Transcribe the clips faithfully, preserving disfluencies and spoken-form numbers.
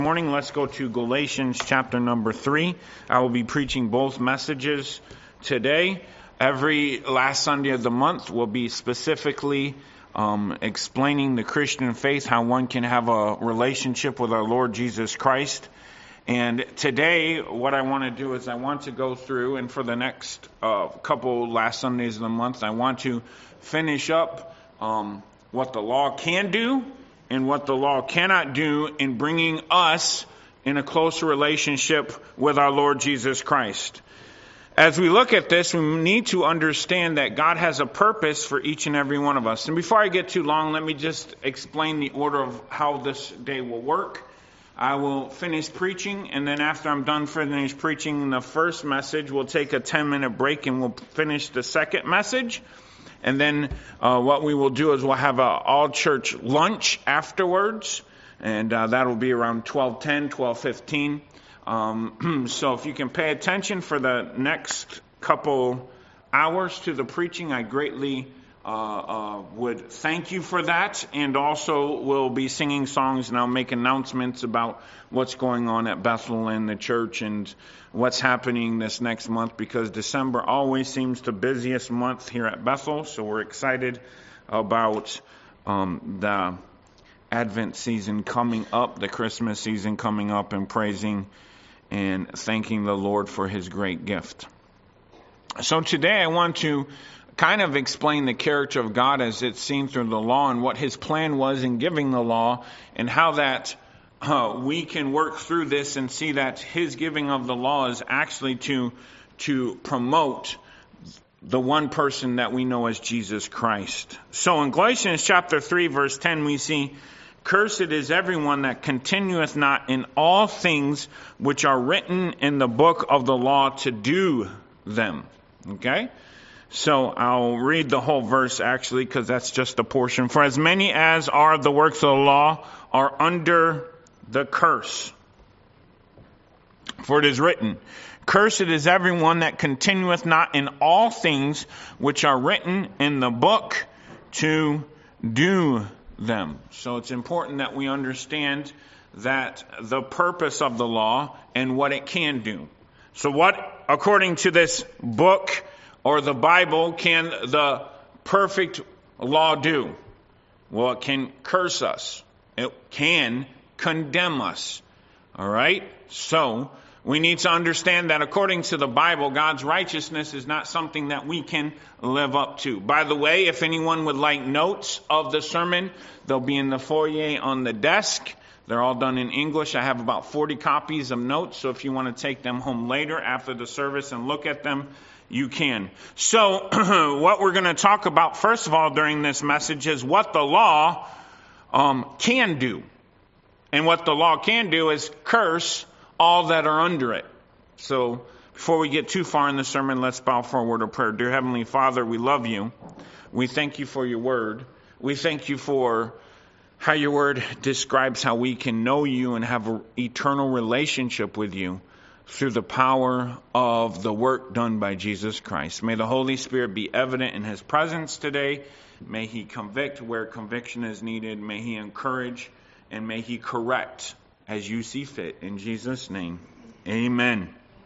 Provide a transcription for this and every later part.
Morning, let's go to Galatians chapter number three. I will be preaching both messages today. Every last Sunday of the month will be specifically um, explaining the Christian faith, how one can have a relationship with our Lord Jesus Christ. And today, what I want to do is I want to go through, and for the next uh, couple last Sundays of the month, I want to finish up um, what the law can do and what the law cannot do in bringing us in a closer relationship with our Lord Jesus Christ. As we look at this, we need to understand that God has a purpose for each and every one of us. And before I get too long, let me just explain the order of how this day will work. I will finish preaching, and then after I'm done finish preaching the first message, we'll take a ten-minute break and we'll finish the second message. And then uh, what we will do is we'll have an all-church lunch afterwards, and uh, that will be around twelve ten, twelve fifteen. Um, so if you can pay attention for the next couple hours to the preaching, I greatly uh, uh, would thank you for that. And also we'll be singing songs, and I'll make announcements about what's going on at Bethel and the church and what's happening this next month, because December always seems the busiest month here at Bethel. So we're excited about um, the Advent season coming up, the Christmas season coming up, and praising and thanking the Lord for his great gift. So today I want to kind of explain the character of God as it's seen through the law, and what his plan was in giving the law, and how that Uh, we can work through this and see that his giving of the law is actually to to promote the one person that we know as Jesus Christ. So in Galatians chapter three, verse ten, we see, "Cursed is everyone that continueth not in all things which are written in the book of the law to do them." Okay? So I'll read the whole verse actually, because that's just a portion. "For as many as are the works of the law are under the curse. For it is written, Cursed is everyone that continueth not in all things which are written in the book to do them." So it's important that we understand that the purpose of the law and what it can do. So what, according to this book or the Bible, can the perfect law do? Well, it can curse us. It can condemn us. All right? So we need to understand that according to the Bible, God's righteousness is not something that we can live up to. By the way, if anyone would like notes of the sermon, they'll be in the foyer on the desk. They're all done in English. I have about forty copies of notes, so if you want to take them home later after the service and look at them, you can. So what we're going to talk about first of all during this message is what the law um, can do. And what the law can do is curse all that are under it. So before we get too far in the sermon, let's bow for a word of prayer. Dear Heavenly Father, we love you. We thank you for your word. We thank you for how your word describes how we can know you and have an eternal relationship with you through the power of the work done by Jesus Christ. May the Holy Spirit be evident in his presence today. May he convict where conviction is needed. May he encourage, and may he correct as you see fit. In Jesus' name, amen.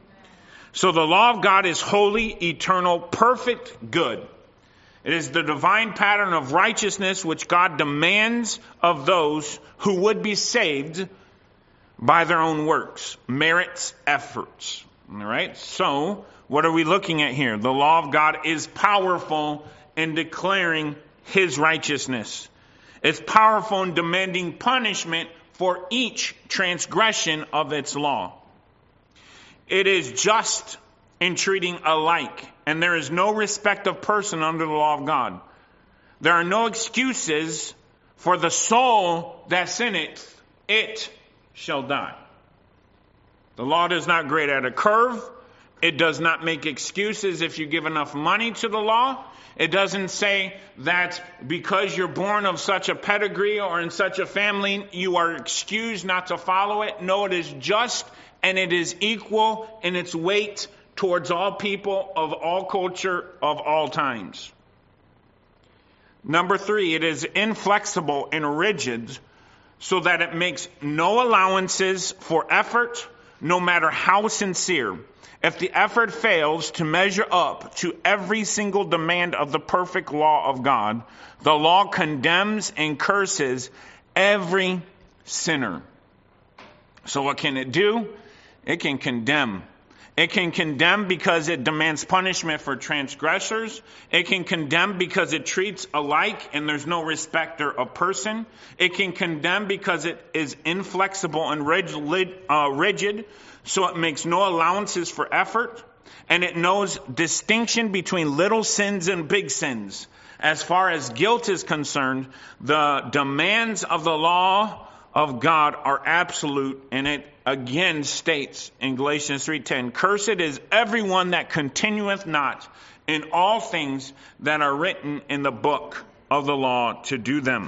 So the law of God is holy, eternal, perfect, good. It is the divine pattern of righteousness which God demands of those who would be saved by their own works, merits, efforts. All right? So what are we looking at here? The law of God is powerful in declaring his righteousness. It's powerful in demanding punishment for each transgression of its law. It is just in treating alike, and there is no respect of person under the law of God. There are no excuses for the soul that sinneth, it shall die. The law does not grade at a curve. It does not make excuses if you give enough money to the law. It doesn't say that because you're born of such a pedigree or in such a family, you are excused not to follow it. No, it is just and it is equal in its weight towards all people of all culture of all times. Number three, it is inflexible and rigid so that it makes no allowances for effort, no matter how sincere. If the effort fails to measure up to every single demand of the perfect law of God, the law condemns and curses every sinner. So what can it do? It can condemn. It can condemn because it demands punishment for transgressors. It can condemn because it treats alike and there's no respecter of person. It can condemn because it is inflexible and rigid, uh, rigid, so it makes no allowances for effort. And it knows distinction between little sins and big sins. As far as guilt is concerned, the demands of the law of God are absolute, and it again states in Galatians three ten, "Cursed is everyone that continueth not in all things that are written in the book of the law to do them."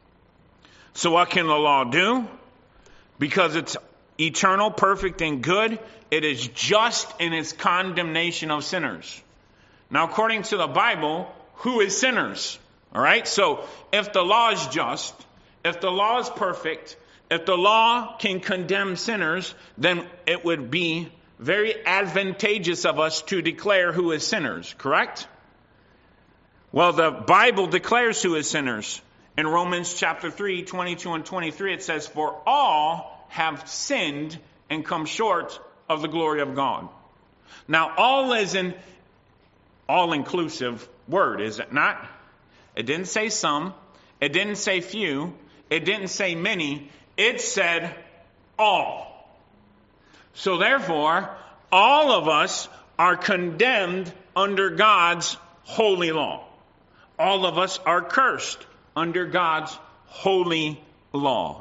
So what can the law do? Because it's eternal, perfect, and good, it is just in its condemnation of sinners. Now, according to the Bible, who is sinners? All right, so if the law is just, if the law is perfect, if the law can condemn sinners, then it would be very advantageous of us to declare who is sinners, correct? Well, the Bible declares who is sinners. In Romans chapter three, twenty-two and twenty-three, it says, "For all have sinned and come short of the glory of God." Now, all is an all-inclusive word, is it not? It didn't say some. It didn't say few. It didn't say many. It said all. So therefore, all of us are condemned under God's holy law. All of us are cursed under God's holy law.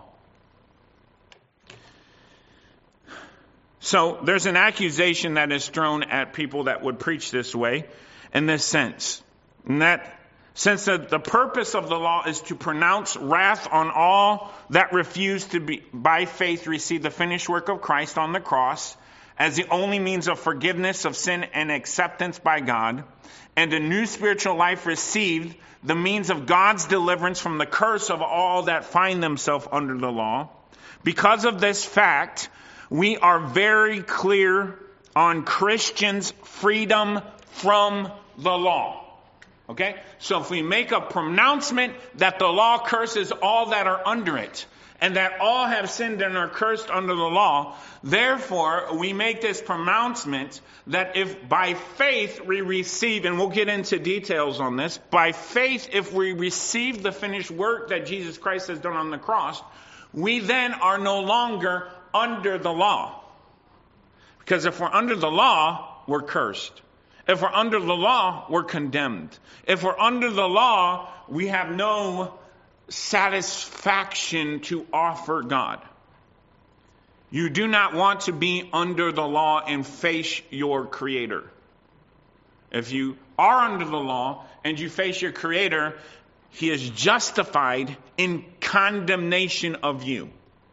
So there's an accusation that is thrown at people that would preach this way, in this sense. And that since the, the purpose of the law is to pronounce wrath on all that refuse to be, by faith, receive the finished work of Christ on the cross as the only means of forgiveness of sin and acceptance by God, and a new spiritual life received, the means of God's deliverance from the curse of all that find themselves under the law. Because of this fact, we are very clear on Christians' freedom from the law. Okay? So if we make a pronouncement that the law curses all that are under it, and that all have sinned and are cursed under the law, therefore we make this pronouncement that if by faith we receive, and we'll get into details on this, by faith if we receive the finished work that Jesus Christ has done on the cross, we then are no longer under the law. Because if we're under the law, we're cursed. If we're under the law, we're condemned. If we're under the law, we have no satisfaction to offer God. You do not want to be under the law and face your Creator. If you are under the law and you face your Creator, He is justified in condemnation of you.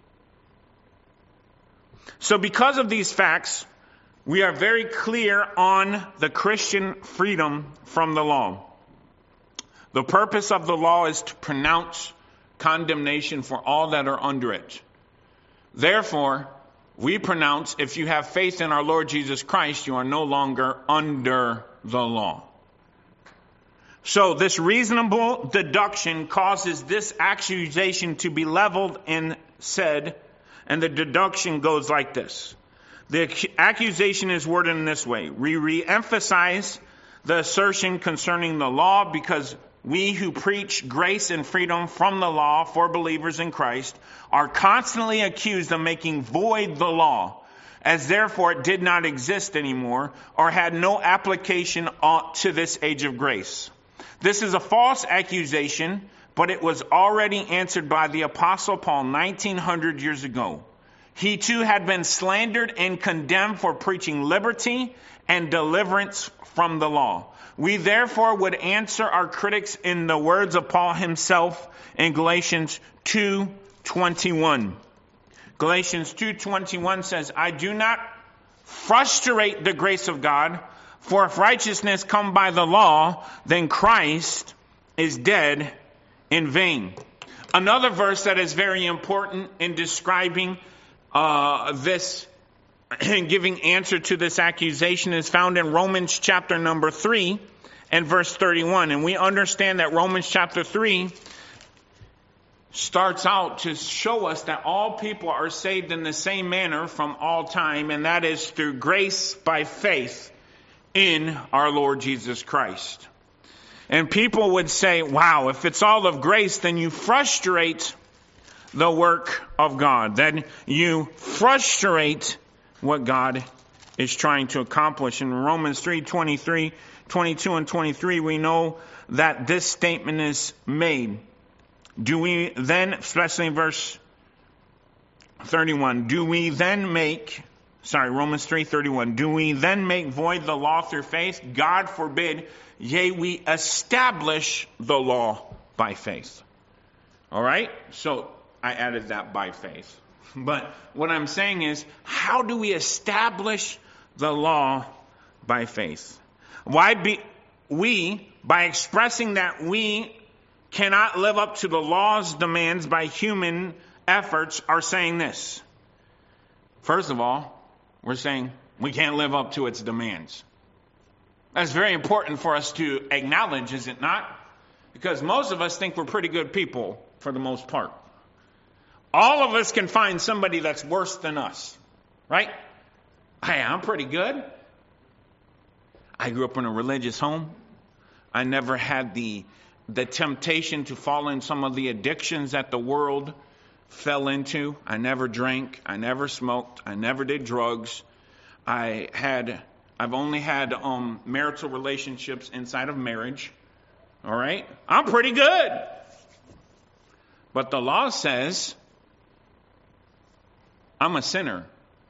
So because of these facts, we are very clear on the Christian freedom from the law. The purpose of the law is to pronounce condemnation for all that are under it. Therefore, we pronounce, if you have faith in our Lord Jesus Christ, you are no longer under the law. So this reasonable deduction causes this accusation to be leveled and said, and the deduction goes like this. The accusation is worded in this way. We re-emphasize the assertion concerning the law because we who preach grace and freedom from the law for believers in Christ are constantly accused of making void the law, as therefore it did not exist anymore or had no application to this age of grace. This is a false accusation, but it was already answered by the Apostle Paul nineteen hundred years ago. He too had been slandered and condemned for preaching liberty and deliverance from the law. We therefore would answer our critics in the words of Paul himself in Galatians two twenty-one. Galatians two twenty-one says, "I do not frustrate the grace of God, for if righteousness come by the law, then Christ is dead in vain." Another verse that is very important in describing uh, this and giving answer to this accusation is found in Romans chapter number three and verse thirty-one. And we understand that Romans chapter three starts out to show us that all people are saved in the same manner from all time, and that is through grace by faith in our Lord Jesus Christ. And people would say, wow, if it's all of grace, then you frustrate the work of God. Then you frustrate what God is trying to accomplish. In Romans three, twenty-three, twenty-two, and twenty-three, we know that this statement is made. Do we then, especially in verse thirty-one, do we then make, sorry, Romans three, thirty-one, do we then make void the law through faith? God forbid. Yea, we establish the law by faith. All right? So I added that by faith. But what I'm saying is, how do we establish the law by faith? Why be we, by expressing that we cannot live up to the law's demands by human efforts, are saying this. First of all, we're saying we can't live up to its demands. That's very important for us to acknowledge, is it not? Because most of us think we're pretty good people for the most part. All of us can find somebody that's worse than us, right? Hey, I'm pretty good. I grew up in a religious home. I never had the, the temptation to fall in some of the addictions that the world fell into. I never drank. I never smoked. I never did drugs. I had... I've only had um, marital relationships inside of marriage. All right? I'm pretty good. But the law says I'm a sinner.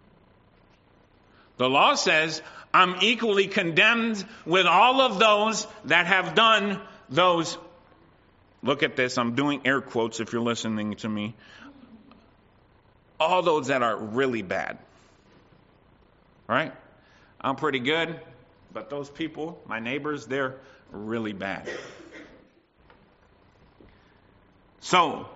The law says I'm equally condemned with all of those that have done those. Look at this. I'm doing air quotes if you're listening to me. All those that are really bad. All right? I'm pretty good, but those people, my neighbors, they're really bad. So,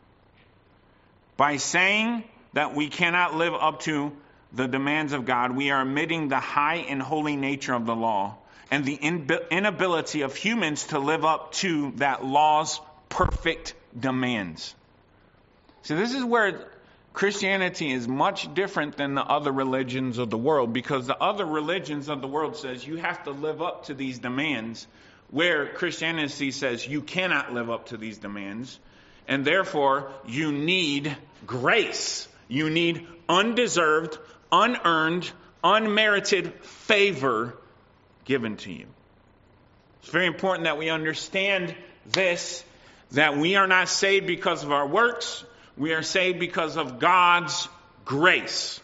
by saying that we cannot live up to the demands of God, we are admitting the high and holy nature of the law and the inability of humans to live up to that law's perfect demands. So this is where Christianity is much different than the other religions of the world, because the other religions of the world says you have to live up to these demands, where Christianity says you cannot live up to these demands, and therefore you need grace. You need undeserved, unearned, unmerited favor given to you. It's very important that we understand this, that we are not saved because of our works. We are saved because of God's grace.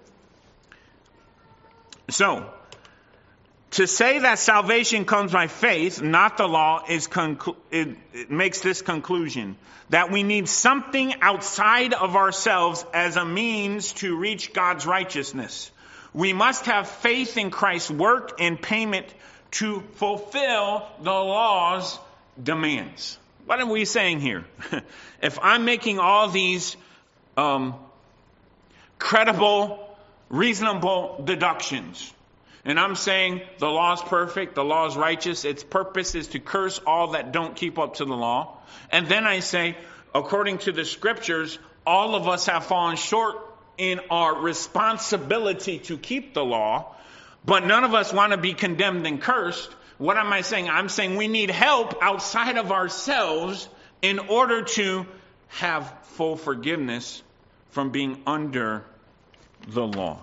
So, to say that salvation comes by faith, not the law, is conclu- it, it makes this conclusion. That we need something outside of ourselves as a means to reach God's righteousness. We must have faith in Christ's work and payment to fulfill the law's demands. What are we saying here? If I'm making all these um, credible, reasonable deductions, and I'm saying the law is perfect, the law is righteous, its purpose is to curse all that don't keep up to the law, and then I say, according to the scriptures, all of us have fallen short in our responsibility to keep the law, but none of us want to be condemned and cursed. What am I saying? I'm saying we need help outside of ourselves in order to have full forgiveness from being under the law.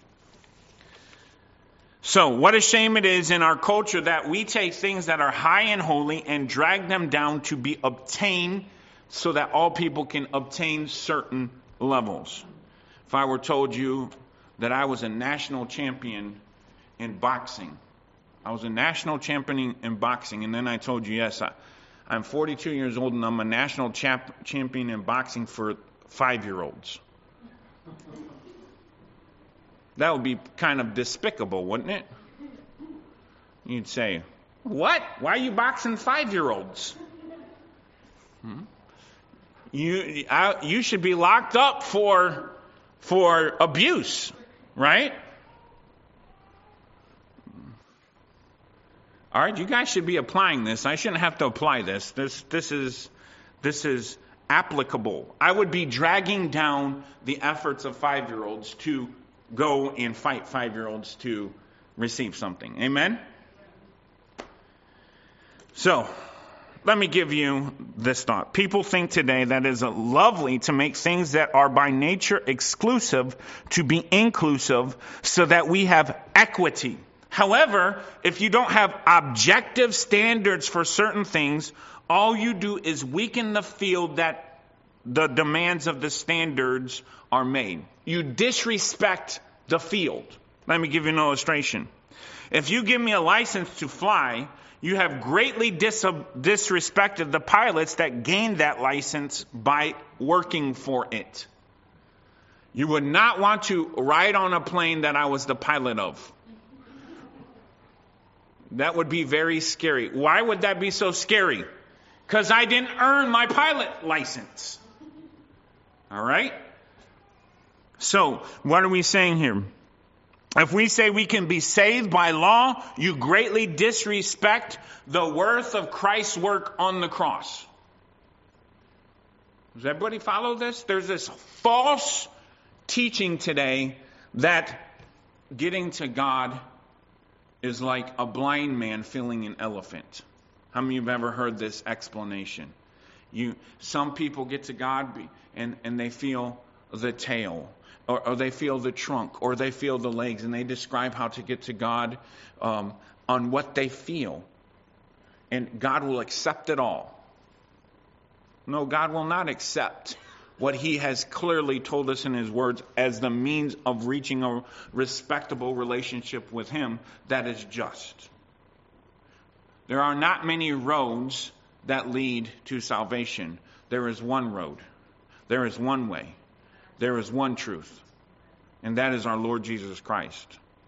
So, what a shame it is in our culture that we take things that are high and holy and drag them down to be obtained so that all people can obtain certain levels. If I were told you that I was a national champion in boxing, I was a national champion in boxing, and then I told you, yes, I, I'm forty-two years old, and I'm a national champ, champion in boxing for five-year-olds. That would be kind of despicable, wouldn't it? You'd say, what? Why are you boxing five-year-olds? Hmm? you I, you should be locked up for for abuse, right? All right, you guys should be applying this. I shouldn't have to apply this. This this is this is applicable. I would be dragging down the efforts of five-year-olds to go and fight five-year-olds to receive something. Amen? So, let me give you this thought. People think today that it is lovely to make things that are by nature exclusive to be inclusive so that we have equity. However, if you don't have objective standards for certain things, all you do is weaken the field that the demands of the standards are made. You disrespect the field. Let me give you an illustration. If you give me a license to fly, you have greatly dis- disrespected the pilots that gained that license by working for it. You would not want to ride on a plane that I was the pilot of. That would be very scary. Why would that be so scary? Because I didn't earn my pilot license. All right? So, what are we saying here? If we say we can be saved by law, you greatly disrespect the worth of Christ's work on the cross. Does everybody follow this? There's this false teaching today that getting to God is like a blind man feeling an elephant. How many of you have ever heard this explanation? You, some people get to God and, and they feel the tail, or, or they feel the trunk, or they feel the legs, and they describe how to get to God um, on what they feel. And God will accept it all. No, God will not accept what he has clearly told us in his words as the means of reaching a respectable relationship with him that is just. There are not many roads that lead to salvation. There is one road. There is one way. There is one truth. And that is our Lord Jesus Christ.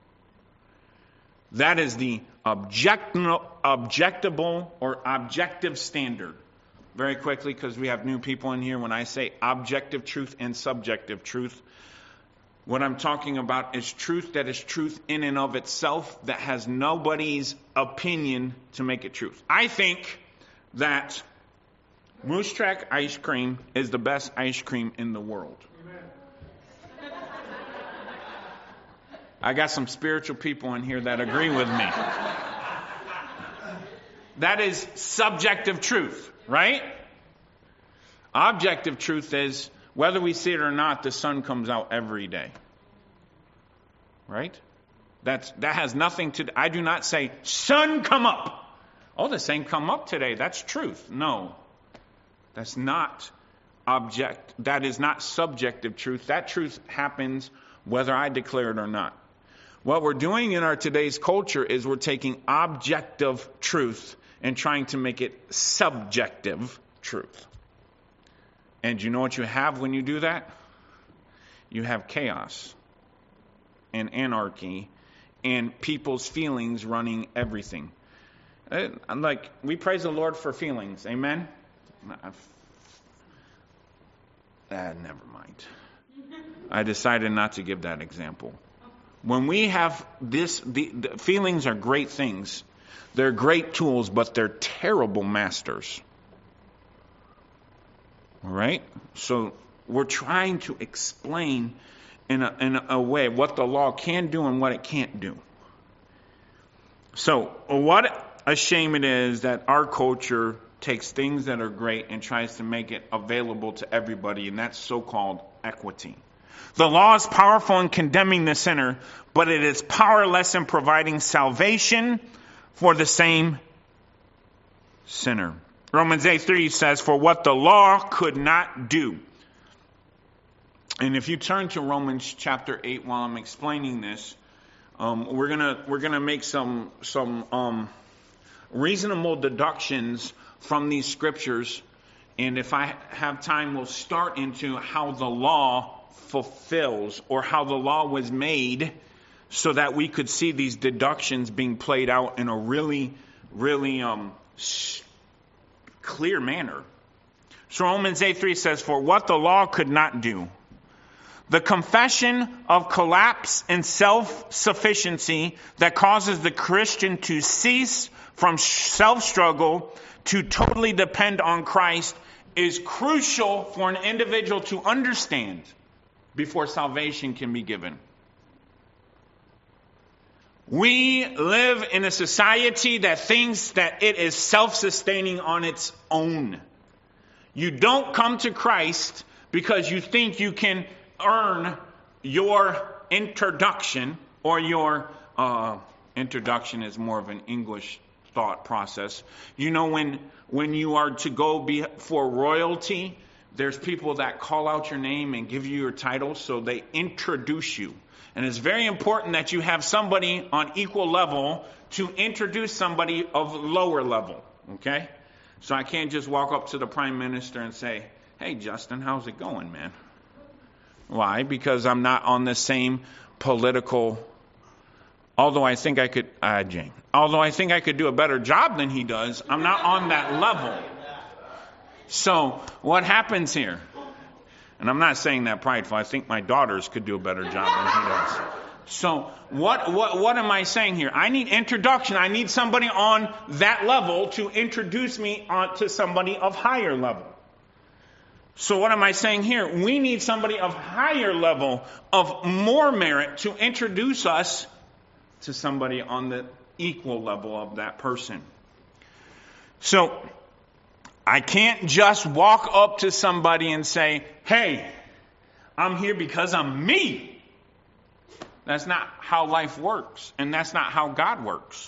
That is the object, objectable or objective standard. Very quickly, because we have new people in here, when I say objective truth and subjective truth, what I'm talking about is truth that is truth in and of itself, that has nobody's opinion to make it truth. I think that Moose Track ice cream is the best ice cream in the world. Amen. I got some spiritual people in here that agree with me. That is subjective truth. Right? Objective truth is, whether we see it or not, the sun comes out every day. Right? That's, that has nothing to, I do not say, sun come up. Oh, the sun come up today. That's truth. No. That's not object. That is not subjective truth. That truth happens whether I declare it or not. What we're doing in our today's culture is we're taking objective truth and trying to make it subjective truth. And you know what you have when you do that? You have chaos and anarchy and people's feelings running everything. I'm like, we praise the Lord for feelings. Amen? Ah, never mind. I decided not to give that example. When we have this, the, the feelings are great things. They're great tools, but they're terrible masters. All right? So we're trying to explain in a, in a way what the law can do and what it can't do. So what a shame it is that our culture takes things that are great and tries to make it available to everybody, and that's so-called equity. The law is powerful in condemning the sinner, but it is powerless in providing salvation for the same sinner. Romans eight three says, for what the law could not do. And if you turn to Romans chapter eight while I'm explaining this, um, we're gonna we're gonna make some some um, reasonable deductions from these scriptures. And if I have time, we'll start into how the law fulfills, or how the law was made so that we could see these deductions being played out in a really, really um, clear manner. So Romans eight three says, for what the law could not do, the confession of collapse and self-sufficiency that causes the Christian to cease from self-struggle to totally depend on Christ is crucial for an individual to understand before salvation can be given. We live in a society that thinks that it is self-sustaining on its own. You don't come to Christ because you think you can earn your introduction, or your uh, introduction is more of an English thought process. You know, when when you are to go be for royalty, there's people that call out your name and give you your title, so they introduce you. And it's very important that you have somebody on equal level to introduce somebody of lower level, okay? So I can't just walk up to the prime minister and say, hey, Justin, how's it going, man? Why? Because I'm not on the same political, although I think I could, uh, Jane, although I think I could do a better job than he does, I'm not on that level. So what happens here? And I'm not saying that prideful. I think my daughters could do a better job than he does. So what, what, what am I saying here? I need introduction. I need somebody on that level to introduce me on to somebody of higher level. So what am I saying here? We need somebody of higher level, of more merit, to introduce us to somebody on the equal level of that person. So I can't just walk up to somebody and say, hey, I'm here because I'm me. That's not how life works, and that's not how God works.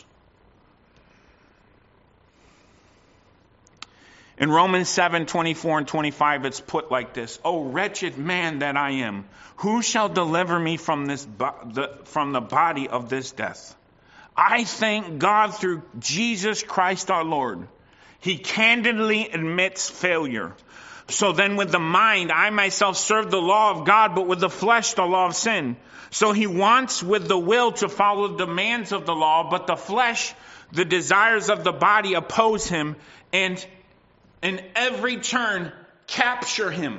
In Romans seven twenty-four and twenty-five, it's put like this: O wretched man that I am, who shall deliver me from this bo- the, from the body of this death? I thank God through Jesus Christ our Lord. He candidly admits failure. So then with the mind, I myself serve the law of God, but with the flesh, the law of sin. So he wants with the will to follow the demands of the law, but the flesh, the desires of the body oppose him, and in every turn capture him.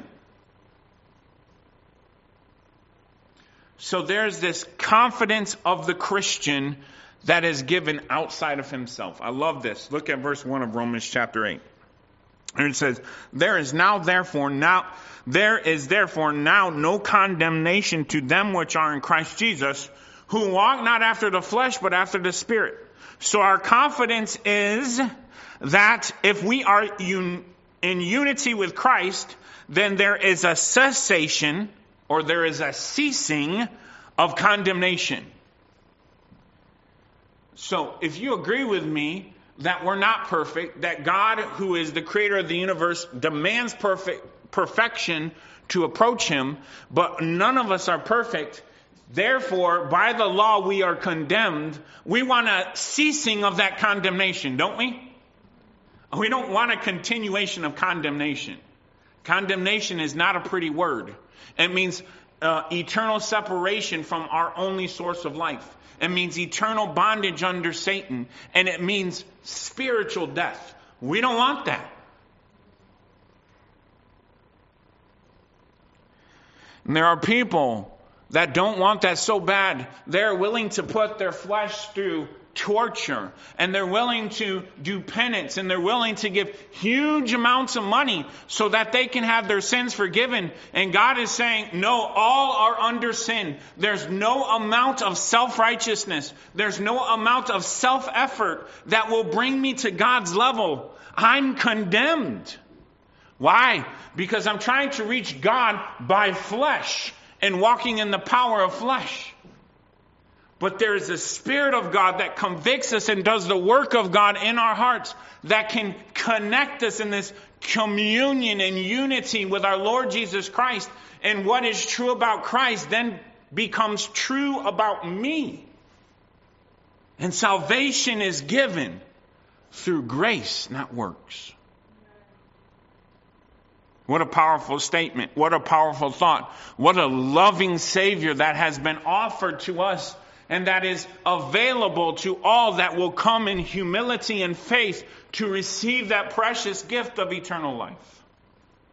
So there's this confidence of the Christian that is given outside of himself. I love this. Look at verse one of Romans chapter eight. And it says, There is now therefore now there is therefore now no condemnation to them which are in Christ Jesus, who walk not after the flesh, but after the Spirit. So our confidence is that if we are un- in unity with Christ, then there is a cessation, or there is a ceasing of condemnation. So if you agree with me that we're not perfect, that God, who is the creator of the universe, demands perfect perfection to approach him, but none of us are perfect. Therefore, by the law, we are condemned. We want a ceasing of that condemnation, don't we? We don't want a continuation of condemnation. Condemnation is not a pretty word. It means uh, eternal separation from our only source of life. It means eternal bondage under Satan. And it means spiritual death. We don't want that. And there are people that don't want that so bad. They're willing to put their flesh through torture, and they're willing to do penance, and they're willing to give huge amounts of money so that they can have their sins forgiven. And God is saying, no, all are under sin. There's no amount of self-righteousness. There's no amount of self-effort that will bring me to God's level. I'm condemned. Why? Because I'm trying to reach God by flesh and walking in the power of flesh. But there is a Spirit of God that convicts us and does the work of God in our hearts that can connect us in this communion and unity with our Lord Jesus Christ. And what is true about Christ then becomes true about me. And salvation is given through grace, not works. What a powerful statement. What a powerful thought. What a loving Savior that has been offered to us, and that is available to all that will come in humility and faith to receive that precious gift of eternal life.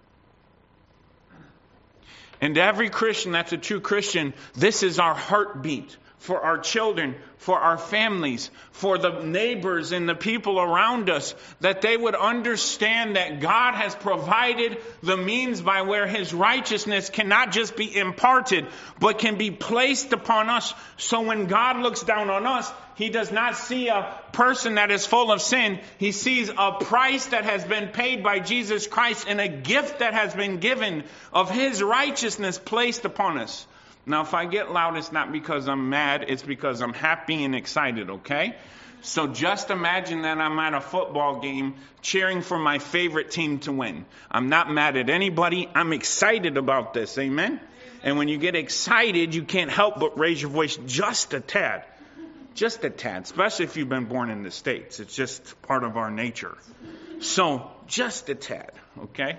And every Christian that's a true Christian, this is our heartbeat for our children, for our families, for the neighbors and the people around us, that they would understand that God has provided the means by where His righteousness cannot just be imparted, but can be placed upon us. So when God looks down on us, He does not see a person that is full of sin. He sees a price that has been paid by Jesus Christ and a gift that has been given of His righteousness placed upon us. Now, if I get loud, it's not because I'm mad. It's because I'm happy and excited, okay? So just imagine that I'm at a football game cheering for my favorite team to win. I'm not mad at anybody. I'm excited about this, amen? And when you get excited, you can't help but raise your voice just a tad. Just a tad, especially if you've been born in the States. It's just part of our nature. So, just a tad, okay?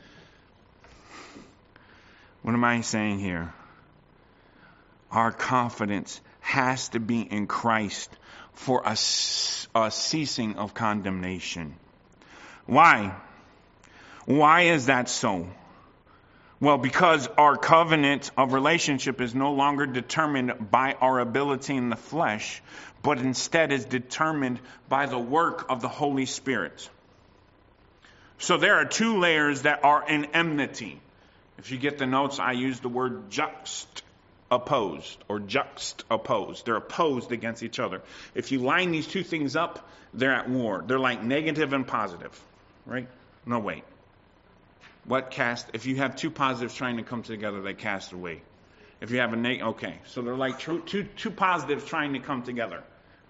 What am I saying here? Our confidence has to be in Christ for a, a ceasing of condemnation. Why? Why is that so? Well, because our covenant of relationship is no longer determined by our ability in the flesh, but instead is determined by the work of the Holy Spirit. So there are two layers that are in enmity. If you get the notes, I use the word juxtaposed or juxtaposed. They're opposed against each other. If you line these two things up, they're at war. They're like negative and positive, right? No, wait. What cast? If you have two positives trying to come together, they cast away. If you have a negative, okay. So they're like true, two, two positives trying to come together.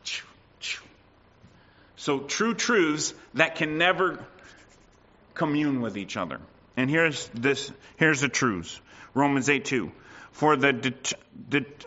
So true truths that can never commune with each other. And here's this. Here's the truths. Romans eight two. For the det, det,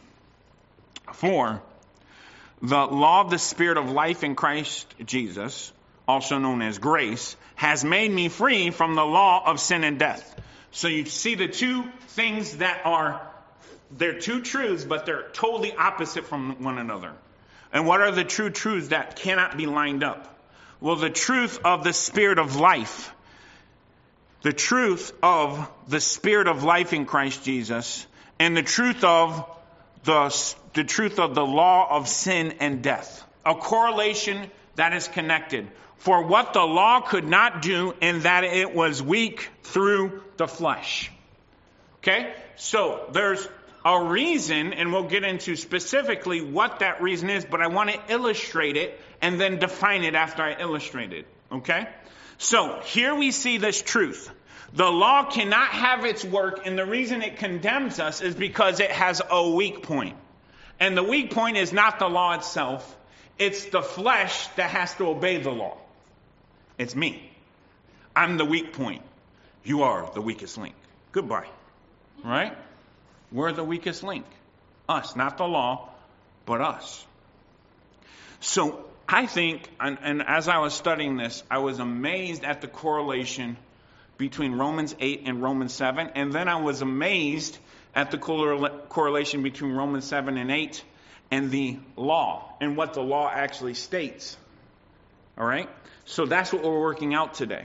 for the law of the Spirit of life in Christ Jesus, also known as grace, has made me free from the law of sin and death. So you see the two things that are, they're two truths, but they're totally opposite from one another. And what are the true truths that cannot be lined up? Well, the truth of the Spirit of life, the truth of the Spirit of life in Christ Jesus, and the truth of the, the truth of the law of sin and death. A correlation that is connected. For what the law could not do, in that it was weak through the flesh. Okay? So there's a reason, and we'll get into specifically what that reason is, but I want to illustrate it and then define it after I illustrate it. Okay? So here we see this truth. The law cannot have its work, and the reason it condemns us is because it has a weak point. And the weak point is not the law itself. It's the flesh that has to obey the law. It's me. I'm the weak point. You are the weakest link. Goodbye. Right? We're the weakest link. Us. Not the law, but us. So I think, and, and as I was studying this, I was amazed at the correlation between Romans eight and Romans seven. And then I was amazed at the correlation between Romans seven and eight and the law and what the law actually states. All right? So that's what we're working out today.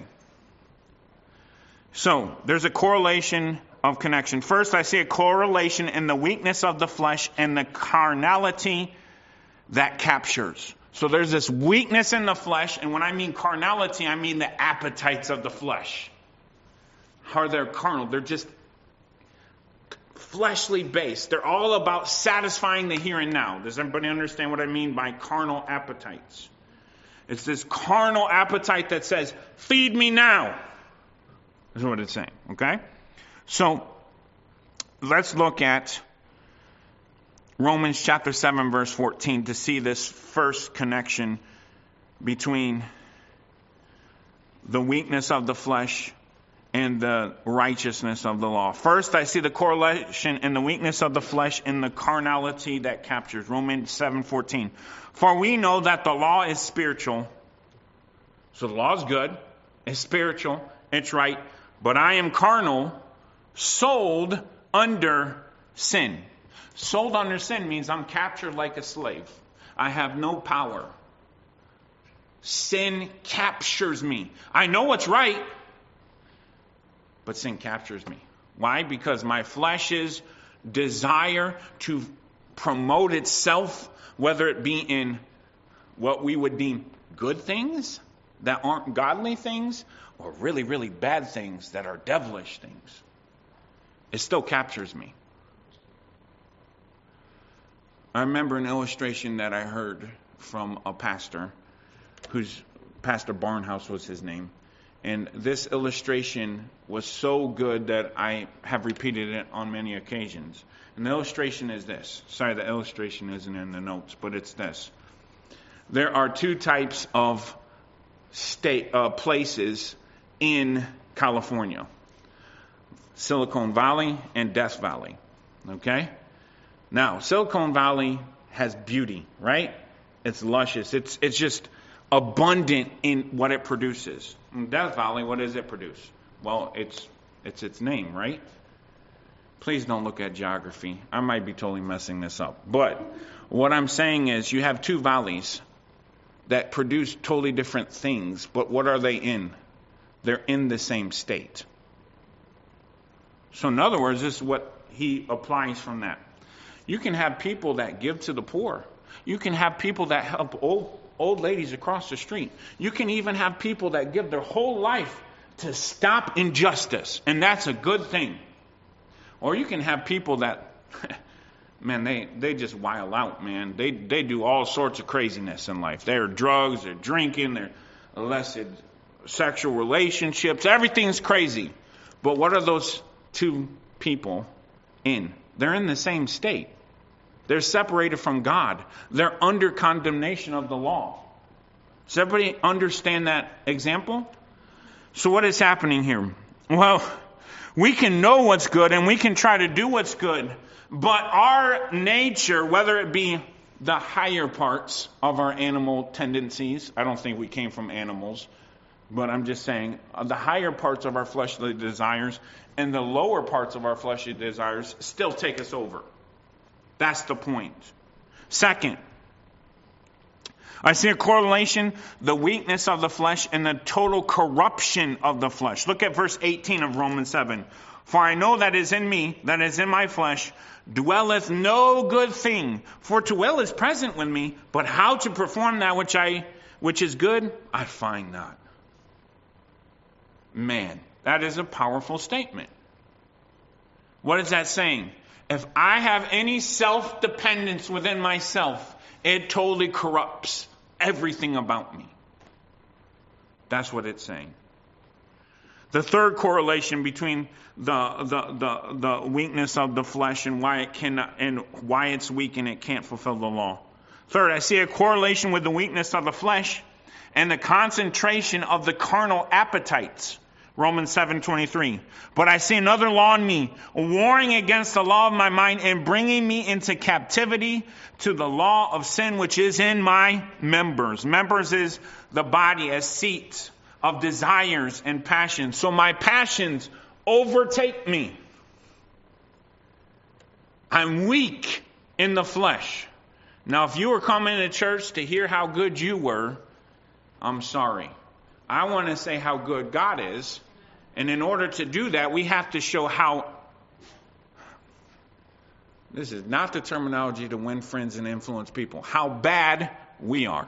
So there's a correlation of connection. First, I see a correlation in the weakness of the flesh and the carnality that captures. So there's this weakness in the flesh, and when I mean carnality, I mean the appetites of the flesh. How they're carnal. They're just fleshly based. They're all about satisfying the here and now. Does everybody understand what I mean by carnal appetites? It's this carnal appetite that says, feed me now. That's what it's saying, okay? So, let's look at Romans chapter seven, verse fourteen to see this first connection between the weakness of the flesh and the righteousness of the law. First, I see the correlation in the weakness of the flesh and the carnality that captures. Romans seven fourteen. For we know that the law is spiritual. So the law is good. It's spiritual. It's right. But I am carnal, sold under sin. Sold under sin means I'm captured like a slave. I have no power. Sin captures me. I know what's right, but sin captures me. Why? Because my flesh's desire to promote itself, whether it be in what we would deem good things that aren't godly things, or really, really bad things that are devilish things, it still captures me. I remember an illustration that I heard from a pastor, whose Pastor Barnhouse was his name. And this illustration was so good that I have repeated it on many occasions. And the illustration is this. Sorry, the illustration isn't in the notes, but it's this. There are two types of state uh, places in California: Silicon Valley and Death Valley. Okay? Now, Silicon Valley has beauty, right? It's luscious. It's it's just abundant in what it produces. In Death Valley, what does it produce? Well, it's it's its name, right? Please don't look at geography. I might be totally messing this up. But what I'm saying is you have two valleys that produce totally different things, but what are they in? They're in the same state. So in other words, this is what he applies from that. You can have people that give to the poor. You can have people that help old old ladies across the street. You can even have people that give their whole life to stop injustice, and that's a good thing. Or you can have people that, man, they, they just wild out, man. They they do all sorts of craziness in life. They're drugs, they're drinking, they're illicit sexual relationships. Everything's crazy. But what are those two people in? They're in the same state. They're separated from God. They're under condemnation of the law. Does everybody understand that example? So what is happening here? Well, we can know what's good and we can try to do what's good, but our nature, whether it be the higher parts of our animal tendencies, I don't think we came from animals, but I'm just saying the higher parts of our fleshly desires and the lower parts of our fleshly desires still take us over. That's the point. Second, I see a correlation, the weakness of the flesh and the total corruption of the flesh. Look at verse eighteen of Romans seven. For I know that is in me, that is in my flesh, dwelleth no good thing. For to will is present with me, but how to perform that which I which is good, I find not. Man, that is a powerful statement. What is that saying? If I have any self-dependence within myself, it totally corrupts everything about me. That's what it's saying. The third correlation between the the the, the weakness of the flesh and why it cannot and why it's weak and it can't fulfill the law. Third, I see a correlation with the weakness of the flesh and the concentration of the carnal appetites. Romans seven twenty-three. But I see another law in me, warring against the law of my mind and bringing me into captivity to the law of sin which is in my members. Members is the body, a seat of desires and passions. So my passions overtake me. I'm weak in the flesh. Now, if you were coming to church to hear how good you were, I'm sorry. I want to say how good God is. And in order to do that, we have to show how, this is not the terminology to win friends and influence people, how bad we are.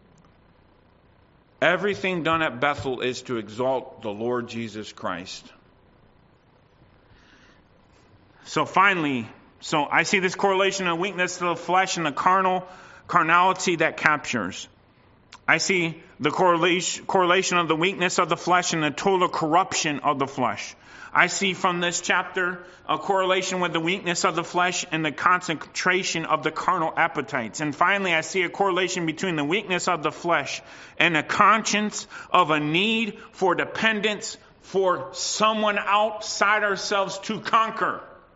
Everything done at Bethel is to exalt the Lord Jesus Christ. So finally, so I see this correlation of weakness to the flesh and the carnal carnality that captures. I see the correlation, correlation of the weakness of the flesh and the total corruption of the flesh. I see from this chapter a correlation with the weakness of the flesh and the concentration of the carnal appetites. And finally, I see a correlation between the weakness of the flesh and the conscience of a need for dependence for someone outside ourselves to conquer.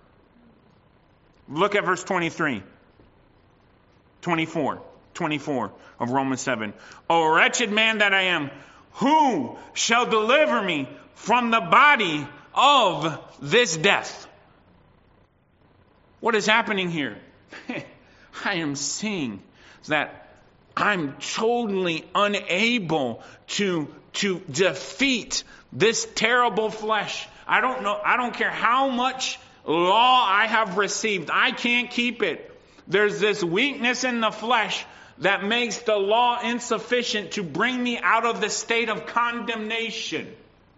Look at verse twenty-three, twenty-four. twenty-four of Romans seven. O wretched man that I am, who shall deliver me from the body of this death? What is happening here? I am seeing that I'm totally unable to, to defeat this terrible flesh. I don't know. I don't care how much law I have received. I can't keep it. There's this weakness in the flesh that makes the law insufficient to bring me out of the state of condemnation.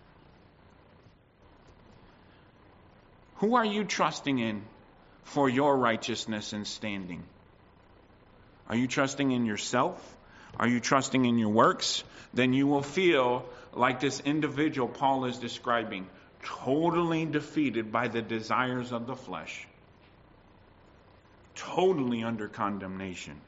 Who are you trusting in for your righteousness and standing? Are you trusting in yourself? Are you trusting in your works? Then you will feel like this individual Paul is describing, totally defeated by the desires of the flesh. Totally under condemnation.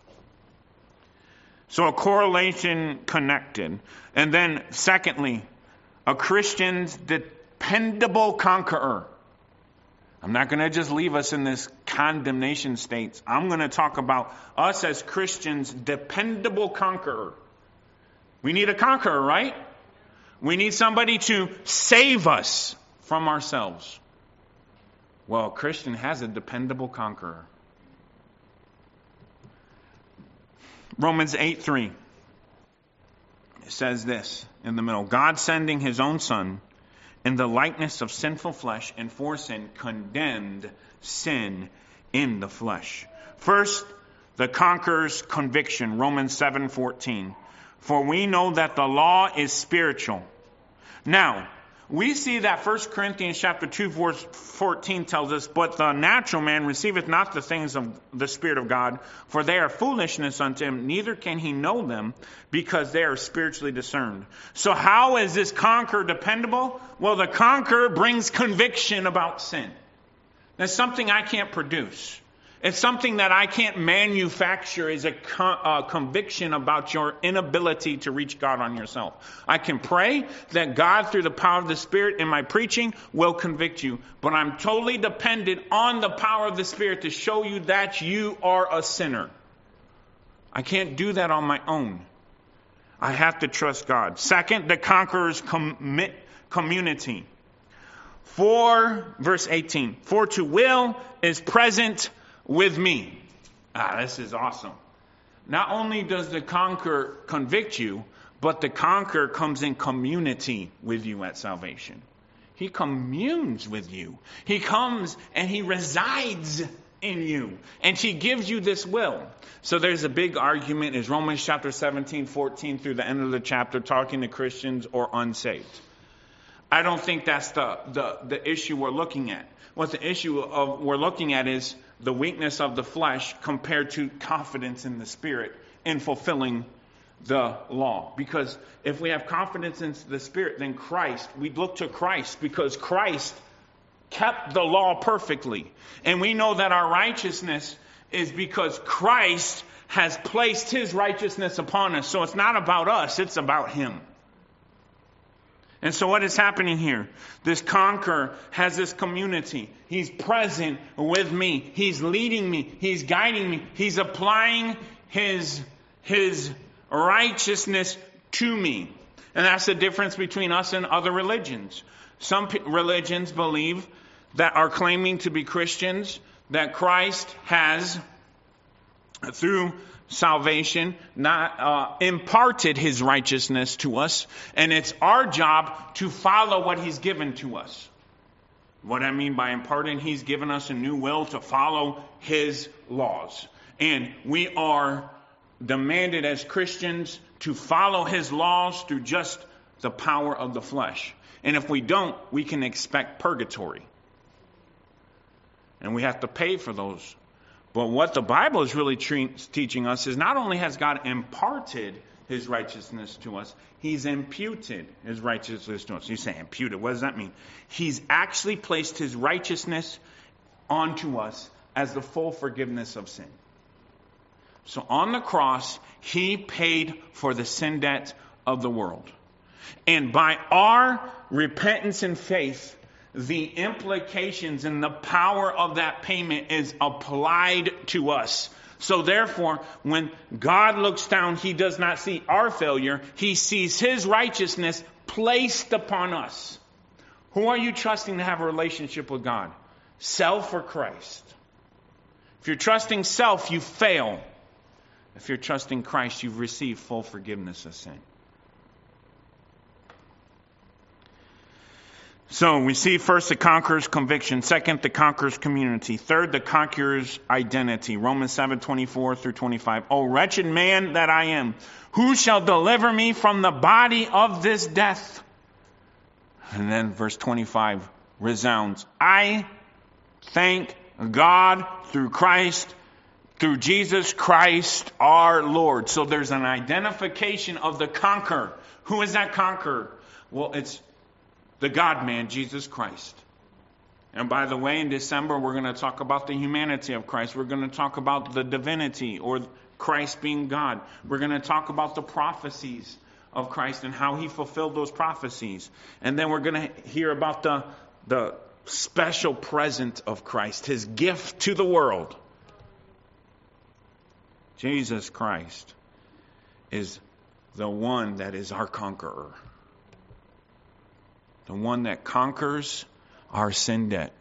So a correlation connected. And then secondly, a Christian's dependable conqueror. I'm not going to just leave us in this condemnation state. I'm going to talk about us as Christians, dependable conqueror. We need a conqueror, right? We need somebody to save us from ourselves. Well, a Christian has a dependable conqueror. Romans eight three says this in the middle. God sending his own son in the likeness of sinful flesh, and for sin condemned sin in the flesh. First, the conqueror's conviction, Romans seven fourteen. For we know that the law is spiritual. Now, we see that First Corinthians chapter two, verse fourteen tells us, but the natural man receiveth not the things of the Spirit of God, for they are foolishness unto him, neither can he know them, because they are spiritually discerned. So how is this conqueror dependable? Well, the conqueror brings conviction about sin. That's something I can't produce. It's something that I can't manufacture, is a con- uh, conviction about your inability to reach God on yourself. I can pray that God, through the power of the Spirit in my preaching, will convict you. But I'm totally dependent on the power of the Spirit to show you that you are a sinner. I can't do that on my own. I have to trust God. Second, the conqueror's commit, community. For, verse eighteen, for to will is present with me. Ah, this is awesome. Not only does the conqueror convict you, but the conqueror comes in community with you at salvation. He communes with you. He comes and he resides in you. And he gives you this will. So there's a big argument. Is Romans chapter seventeen, fourteen through the end of the chapter talking to Christians or unsaved? I don't think that's the, the, the issue we're looking at. What the issue of we're looking at is the weakness of the flesh compared to confidence in the Spirit in fulfilling the law. Because if we have confidence in the Spirit, then Christ, we look to Christ because Christ kept the law perfectly. And we know that our righteousness is because Christ has placed his righteousness upon us. So it's not about us, it's about him. And so what is happening here? This conqueror has this community. He's present with me. He's leading me. He's guiding me. He's applying his, his righteousness to me. And that's the difference between us and other religions. Some p- religions believe that are claiming to be Christians that Christ has, through salvation, not uh, imparted his righteousness to us, and it's our job to follow what he's given to us. What I mean by imparting, he's given us a new will to follow his laws. And we are demanded as Christians to follow his laws through just the power of the flesh. And if we don't, we can expect purgatory. And we have to pay for those. But what the Bible is really tre- teaching us is not only has God imparted his righteousness to us, he's imputed his righteousness to us. You say imputed, what does that mean? He's actually placed his righteousness onto us as the full forgiveness of sin. So on the cross, he paid for the sin debt of the world. And by our repentance and faith, the implications and the power of that payment is applied to us. So therefore, when God looks down, he does not see our failure. He sees his righteousness placed upon us. Who are you trusting to have a relationship with God? Self or Christ? If you're trusting self, you fail. If you're trusting Christ, you've received full forgiveness of sin. So we see first the conqueror's conviction, second the conqueror's community, third the conqueror's identity. Romans seven, twenty-four through twenty-five. O wretched man that I am, who shall deliver me from the body of this death? And then verse twenty-five resounds. I thank God through Christ, through Jesus Christ our Lord. So there's an identification of the conqueror. Who is that conqueror? Well, it's the God-man, Jesus Christ. And by the way, in December, we're going to talk about the humanity of Christ. We're going to talk about the divinity, or Christ being God. We're going to talk about the prophecies of Christ and how he fulfilled those prophecies. And then we're going to hear about the, the special present of Christ, his gift to the world. Jesus Christ is the one that is our conqueror. The one that conquers our sin debt.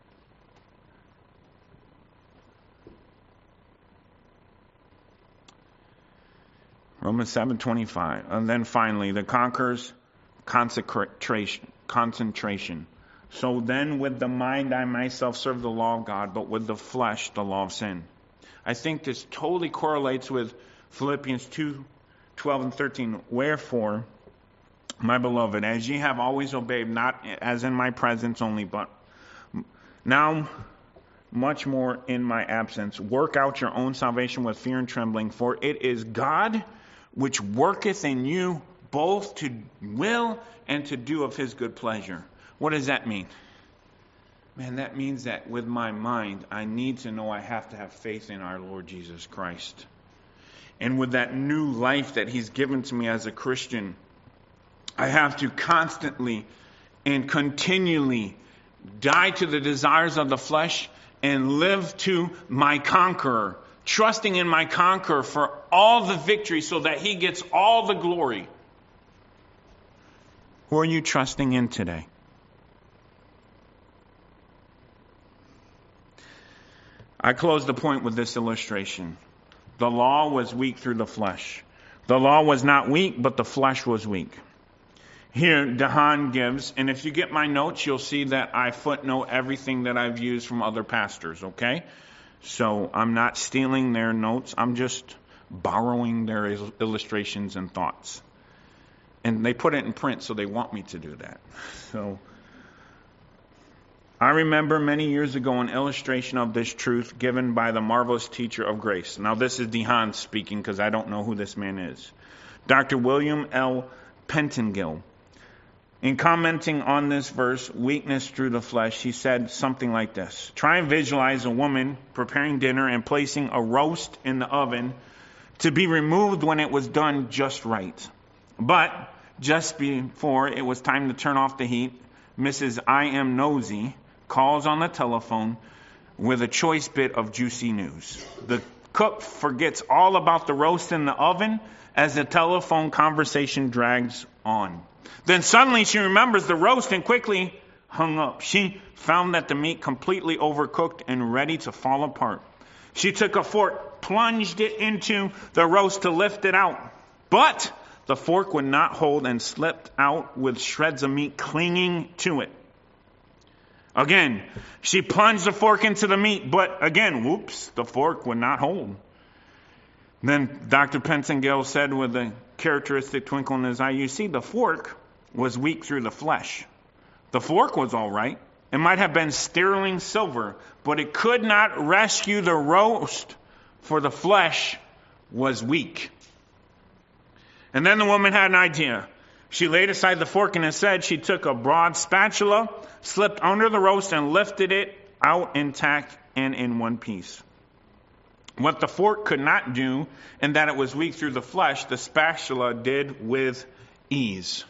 Romans seven twenty-five. And then finally, the conqueror's consecration, concentration. So then with the mind I myself serve the law of God, but with the flesh the law of sin. I think this totally correlates with Philippians two, twelve and thirteen. Wherefore, my beloved, as ye have always obeyed, not as in my presence only, but now much more in my absence, work out your own salvation with fear and trembling, for it is God which worketh in you both to will and to do of his good pleasure. What does that mean? Man, that means that with my mind, I need to know I have to have faith in our Lord Jesus Christ. And with that new life that he's given to me as a Christian, I have to constantly and continually die to the desires of the flesh and live to my conqueror, trusting in my conqueror for all the victory so that he gets all the glory. Who are you trusting in today? I close the point with this illustration. The law was weak through the flesh. The law was not weak, but the flesh was weak. Here, Dahan gives, and if you get my notes, you'll see that I footnote everything that I've used from other pastors, okay? So I'm not stealing their notes. I'm just borrowing their il- illustrations and thoughts. And they put it in print, so they want me to do that. So I remember many years ago an illustration of this truth given by the marvelous teacher of grace. Now this is Dahan speaking because I don't know who this man is. Doctor William L. Pentengill. In commenting on this verse, weakness through the flesh, he said something like this. Try and visualize a woman preparing dinner and placing a roast in the oven to be removed when it was done just right. But just before it was time to turn off the heat, Missus I Am Nosy calls on the telephone with a choice bit of juicy news. The cook forgets all about the roast in the oven as the telephone conversation drags on. Then suddenly she remembers the roast and quickly hung up. She found that the meat completely overcooked and ready to fall apart. She took a fork, plunged it into the roast to lift it out. But the fork would not hold and slipped out with shreds of meat clinging to it. Again, she plunged the fork into the meat, but again, whoops, the fork would not hold. Then Doctor Pentengill said with a characteristic twinkle in his eye, you see, the fork was weak through the flesh. The fork was all right. It might have been sterling silver, but it could not rescue the roast, for the flesh was weak. And then the woman had an idea. She laid aside the fork and instead she took a broad spatula, slipped under the roast and lifted it out intact and in one piece. What the fork could not do, in that it was weak through the flesh, the spatula did with ease.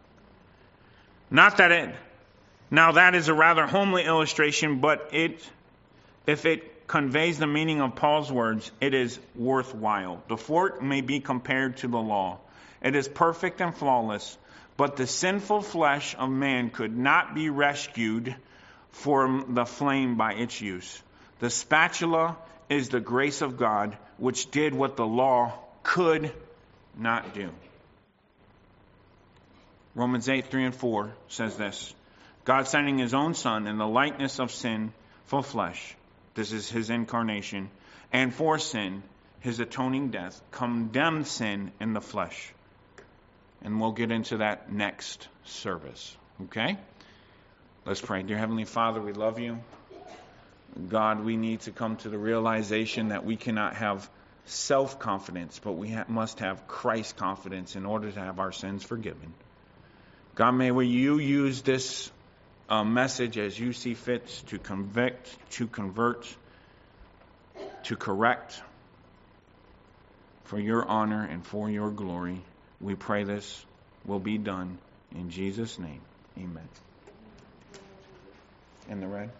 Not that it, now that is a rather homely illustration, but it, if it conveys the meaning of Paul's words, it is worthwhile. The fork may be compared to the law. It is perfect and flawless, but the sinful flesh of man could not be rescued from the flame by its use. The spatula is the grace of God, which did what the law could not do. Romans eight, three and four says this. God sending his own Son in the likeness of sin for flesh. This is his incarnation. And for sin, his atoning death condemned sin in the flesh. And we'll get into that next service. Okay? Let's pray. Dear Heavenly Father, we love you. God, we need to come to the realization that we cannot have self-confidence, but we ha- must have Christ confidence in order to have our sins forgiven. God, may we, you use this uh, message as you see fit to convict, to convert, to correct, for your honor and for your glory. We pray this will be done in Jesus' name. Amen. In the red.